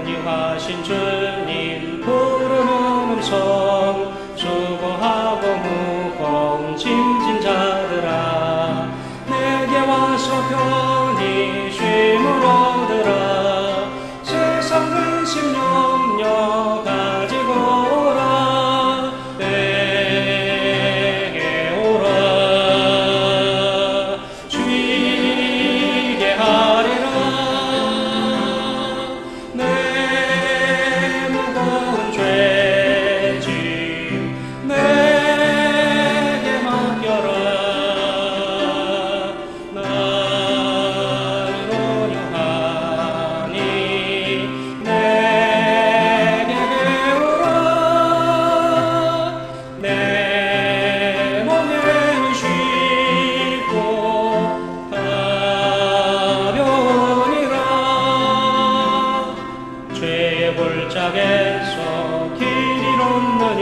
온유하신 주님 부르는 음성, 수고하고 무거운 짐진 자들아, 내게 와서 편히 쉼을 얻으라. 세상 근심 염려 가지고 오라. 내게 오라. 쉬게 하리라. 내 무거운 죄짐 내게 맡겨라. 나는 온유하니 내게 배우라. 내 몸에는 쉽고 가벼우니라. 죄의 골짜기에서 길 잃었느냐,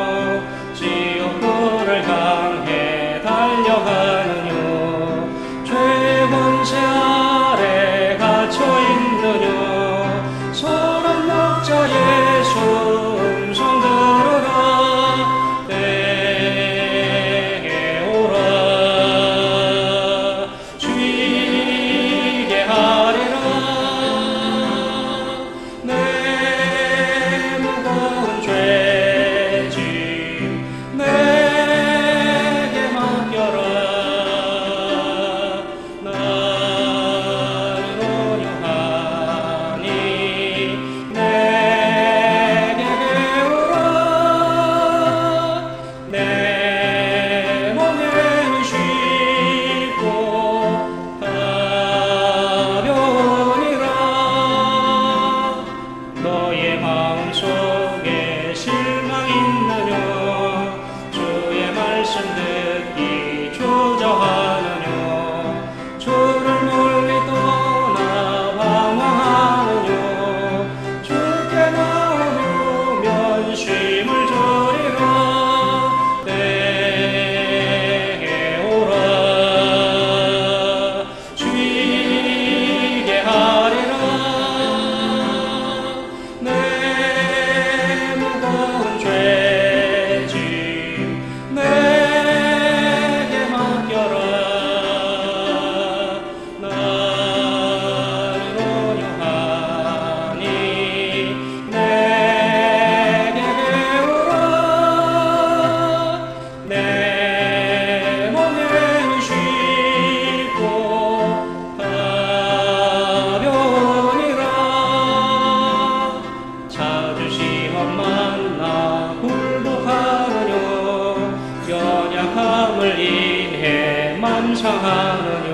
지옥불을 향해 달려가느냐, 죄의 권세 아래 갇혀있느냐, 선한 목자 예수 음성 들으라. 내게 오라. 쉬게 하리라. 내 무거운 죄짐 내게 맡겨라. 나는 온유하니 내게 배우라. 내 몸에는 쉽고 가벼우니라. 너의 마음속에 실망 있느냐, 주의 말씀 듣기 주저하느냐, 주를 멀리 떠나 방황하느냐, 주께 나오면 쉼을 주리라. 내게 오라. 쉬게 하리라. 내 무거운 죄짐 내게 맡겨라. 나는 온유하니 내게 배우라. 내 몸에는 쉽고 가벼우니라. 자주 시험 만나 굴복하느냐, 연약함을 인해 맘상하느냐,